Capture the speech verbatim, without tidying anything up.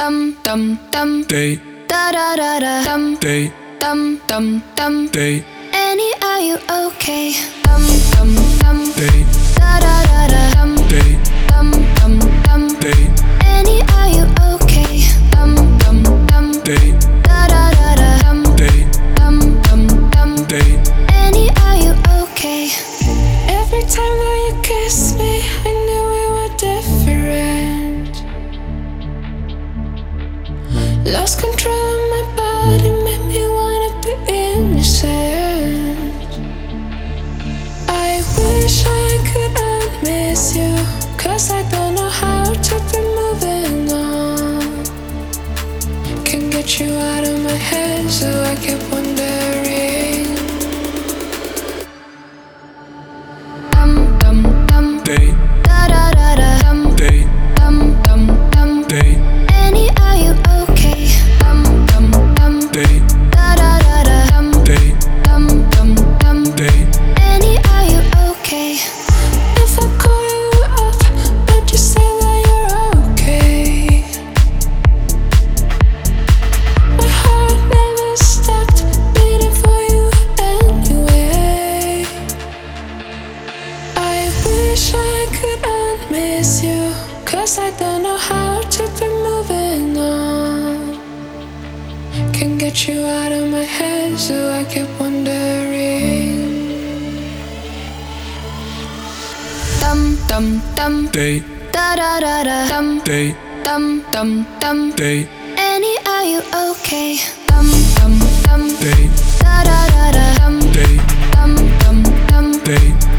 dum dum dum day, da da da da dum day, dum dum dum day, Annie, are you okay? Dum dum dum day, da da da da dum day, dum dum dum day, Annie, are you okay? Dum dum dum day, da da da da dum day, dum dum dum day. Annie, are you okay? Every time that you kiss me, I knew we were different. Lost control of my body, made me wanna be innocent. I wish I could unmiss you, cause I don't know how to be moving on. Can't get you out of my head, so I keep wondering. Dum dum dum Day, da da da da dum day, dum dum dum day, Annie, are you okay? Dum dum dum day, da da da da dum day, dum dum dum day. Annie, are you okay? If I call you up, would you say that you're okay? My heart never stopped beating for you anyway. I wish I could unmiss you, cause I don't know how to be moving on. Can't get you out of my head, so I keep wondering. Dum dum dum Day, da da da da dum day, dum dum dum day, Annie, are you okay? Dum dum dum day, da da da da dum day, dum dum dum day,